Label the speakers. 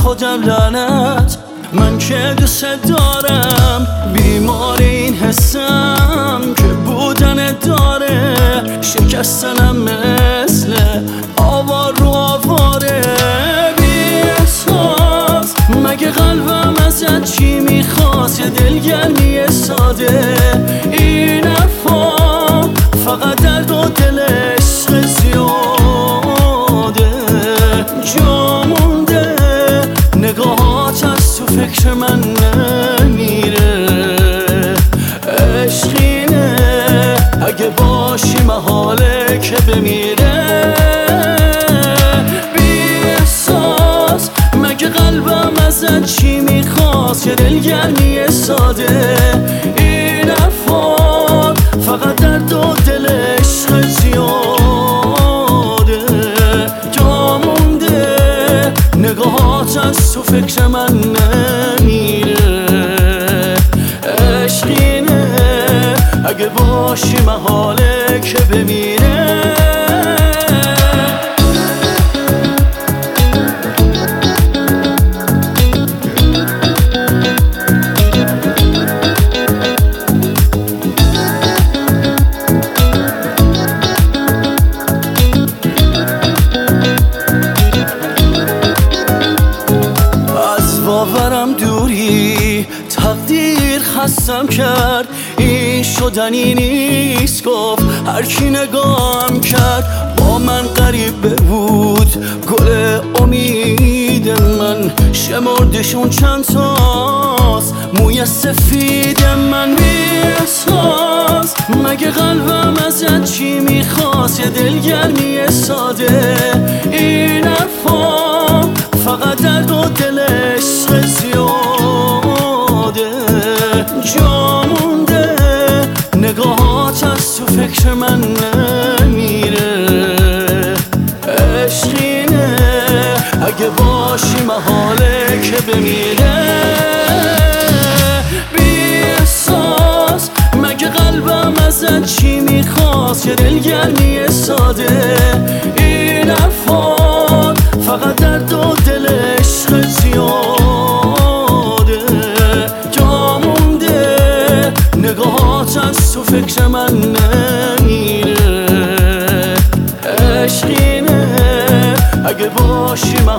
Speaker 1: خودم لعنت، من که دوست دارم. بیمار این حسم که بودن داره، شکستنم مثل آوار رو آواره. بی‌احساس مگه قلبم ازت چی میخواست؟ یه دلگرمی ساده، این حرفا فقط درد و دل عشق زیاده. جا مونده نگاهات از تو فکر من نمیره. عشقینه اگه باشی محاله که بمیره. بی‌احساس مگه قلبم ازت چی میخواست؟ یه دلگرمی ساده، این حرفات فقط درد و دل عشق زیاده. جا مونده نگاهات از تو فکر من نمیره. عشقینه اگه باشی محاله که بمیره. باورم دوری تقدیر خستم کرد، این شدنی نیست گفت هر کی نگاهم کرد. با من غریبه بود گل امید من، شمردشون چند تاست موی سفید من. بی‌احساس مگه قلبم ازت چی میخواست؟ یه دلگرمی ساده، این حرفا فقط درد و دل عشق زیاده. جا مونده نگاهات از تو فکر من نمیره. عشقینه اگه باشی محاله که بمیره. بی‌احساس مگه قلبم ازت چی میخواست؟ یه دلگرمی ساده، این حرفات فقط درد و دل عشق زیاده. جا مونده نگاهات از تو فکر من نمیره. عشقینه اگه باشی